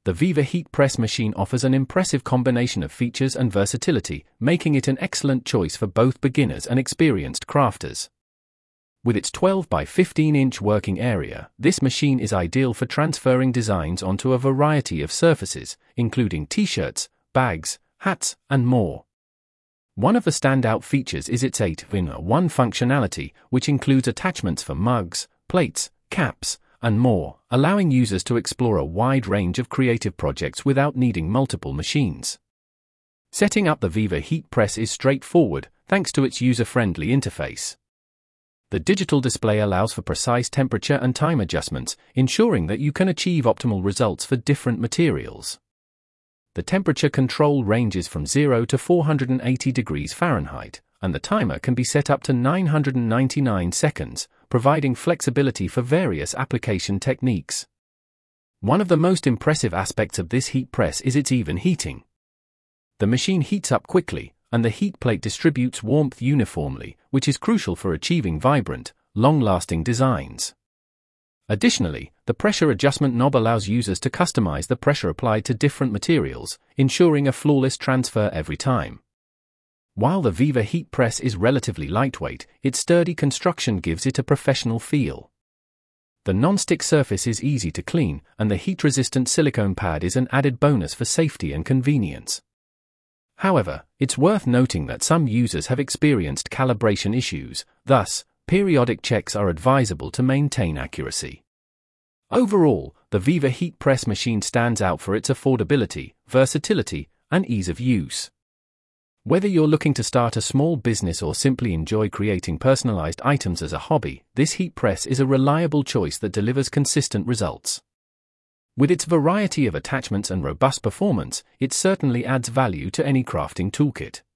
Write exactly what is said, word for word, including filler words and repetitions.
The Viva Heat Press machine offers an impressive combination of features and versatility, making it an excellent choice for both beginners and experienced crafters. With its twelve by fifteen inch working area, this machine is ideal for transferring designs onto a variety of surfaces, including t-shirts, bags, hats, and more. One of the standout features is its eight in one functionality, which includes attachments for mugs, plates, caps, and more, allowing users to explore a wide range of creative projects without needing multiple machines. Setting up the Viva Heat Press is straightforward, thanks to its user-friendly interface. The digital display allows for precise temperature and time adjustments, ensuring that you can achieve optimal results for different materials. The temperature control ranges from zero to four hundred eighty degrees Fahrenheit, and the timer can be set up to nine hundred ninety-nine seconds, providing flexibility for various application techniques. One of the most impressive aspects of this heat press is its even heating. The machine heats up quickly, and the heat plate distributes warmth uniformly, which is crucial for achieving vibrant, long-lasting designs. Additionally, the pressure adjustment knob allows users to customize the pressure applied to different materials, ensuring a flawless transfer every time. While the Viva Heat Press is relatively lightweight, its sturdy construction gives it a professional feel. The non-stick surface is easy to clean, and the heat-resistant silicone pad is an added bonus for safety and convenience. However, it's worth noting that some users have experienced calibration issues, thus, periodic checks are advisable to maintain accuracy. Overall, the Viva Heat Press machine stands out for its affordability, versatility, and ease of use. Whether you're looking to start a small business or simply enjoy creating personalized items as a hobby, this heat press is a reliable choice that delivers consistent results. With its variety of attachments and robust performance, it certainly adds value to any crafting toolkit.